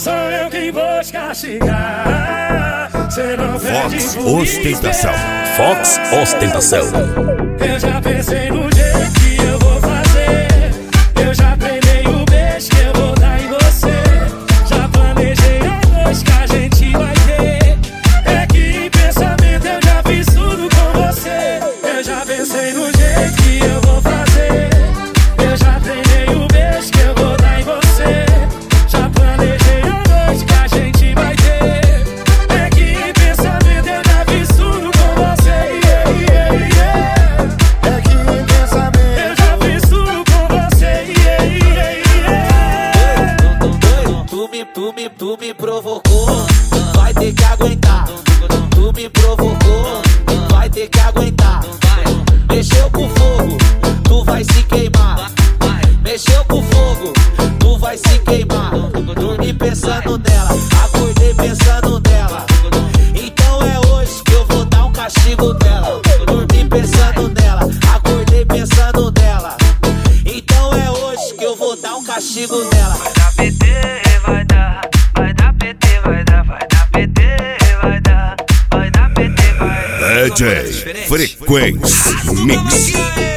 sou eu quem vou te castigar. Cê não perde Fox por Ostentação. esperar. Fox Ostentação. Eu já pensei no jeito que eu vou fazer. Eu já treinei o beijo que eu vou dar em você. Já planejei a noite que a gente vai ter. É que em pensamento eu já fiz tudo com você. Eu já pensei no jeito que eu vou fazer. Eu já treinei o beijo que eu vou dar em você. Já planejei a noite que a gente vai ter. É que em pensamento eu já fiz tudo com você. É que em pensamento eu já fiz tudo com você. Tu me provocou, vai ter que aguentar. Tu me provocou, vai ter que aguentar. Mexeu com fogo, tu vai se queimar. Mexeu com fogo, tu vai se queimar. Dormi pensando nela, acordei pensando nela. Então é hoje que eu vou dar um castigo nela. Dormi pensando nela, acordei pensando nela. Então é hoje que eu vou dar um castigo nela. Vai dar PT, vai dar PT, vai dar PT, vai dar PT, vai dar. DJ Frequência Mix.